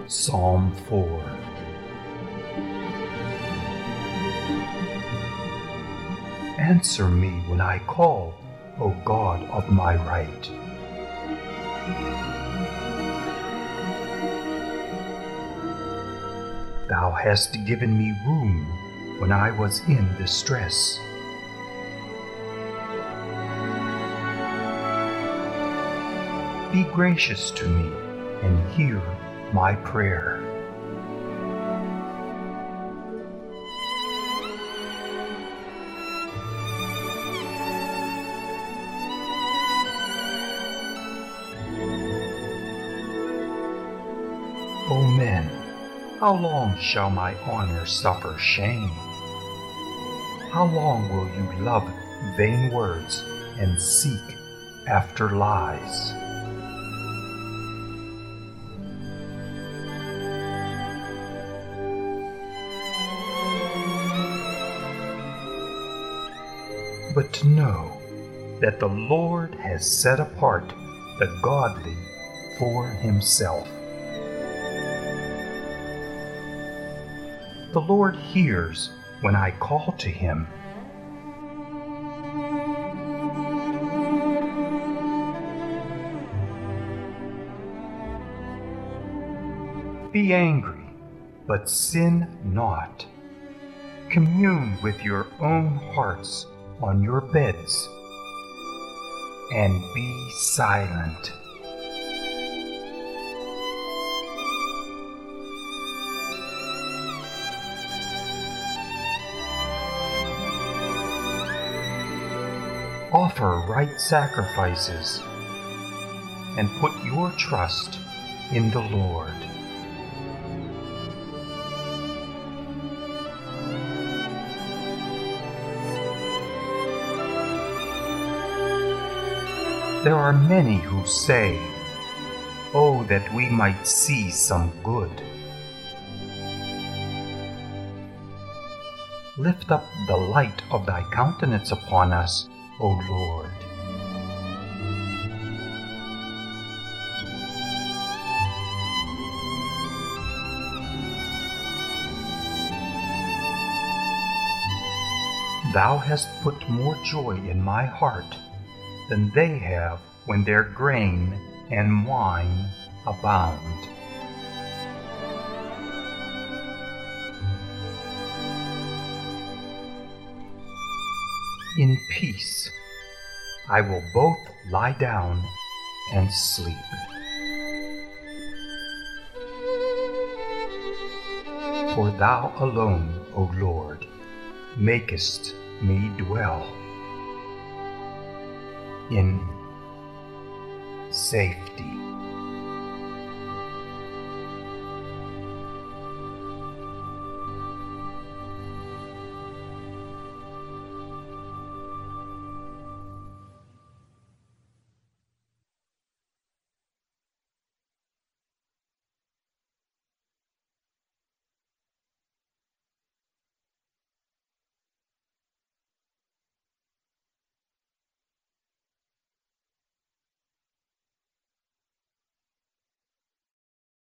Psalm 4. Answer me when I call, O God of my right. Thou hast given me room when I was in distress. Be gracious to me and hear my prayer. O men, how long shall my honor suffer shame? How long will you love vain words and seek after lies? But to know that the Lord has set apart the godly for himself. The Lord hears when I call to him. Be angry, but sin not. Commune with your own hearts on your beds, and be silent. Offer right sacrifices, and put your trust in the Lord. There are many who say, "Oh, that we might see some good." Lift up the light of thy countenance upon us, O Lord. Thou hast put more joy in my heart than they have when their grain and wine abound. In peace I will both lie down and sleep. For thou alone, O Lord, makest me dwell in safety.